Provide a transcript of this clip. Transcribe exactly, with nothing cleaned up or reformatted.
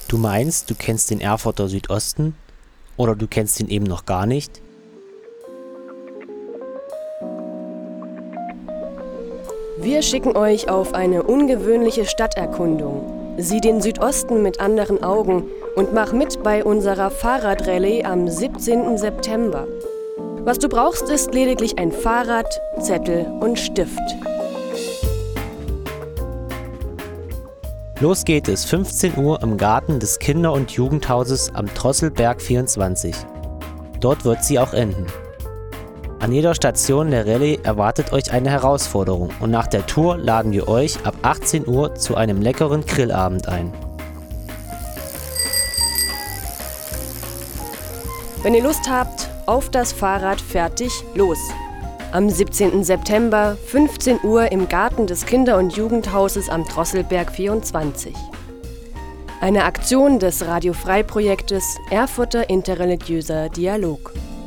Du meinst, du kennst den Erfurter Südosten? Oder du kennst ihn eben noch gar nicht? Wir schicken euch auf eine ungewöhnliche Stadterkundung. Sieh den Südosten mit anderen Augen und mach mit bei unserer Fahrradrallye am siebzehnten September. Was du brauchst, ist lediglich ein Fahrrad, Zettel und Stift. Los geht es, fünfzehn Uhr im Garten des Kinder- und Jugendhauses am Drosselberg vierundzwanzig. Dort wird sie auch enden. An jeder Station der Rallye erwartet euch eine Herausforderung und nach der Tour laden wir euch ab achtzehn Uhr zu einem leckeren Grillabend ein. Wenn ihr Lust habt, auf das Fahrrad, fertig, los! Am siebzehnten September, fünfzehn Uhr im Garten des Kinder- und Jugendhauses am Drosselberg vierundzwanzig. Eine Aktion des Radio-Frei-Projektes Erfurter Interreligiöser Dialog.